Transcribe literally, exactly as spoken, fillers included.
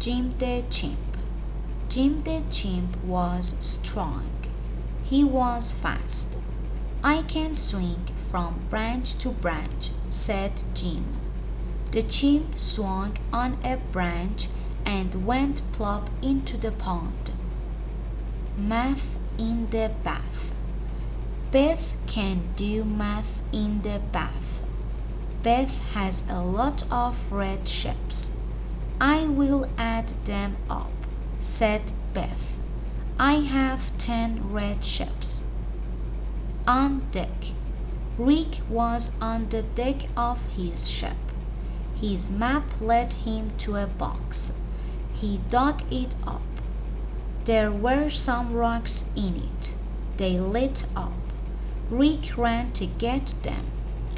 Jim the Chimp. Jim the Chimp was strong. He was fast. "I can swing from branch to branch," said Jim. The chimp swung on a branch and went plop into the pond. Math in the bath. Beth can do math in the bath. Beth has a lot of red ships. "I will add them up," said Beth. "I have ten red ships." On deck. Rick was on the deck of his ship. His map led him to a box. He dug it up. There were some rocks in it. They lit up. Rick ran to get them.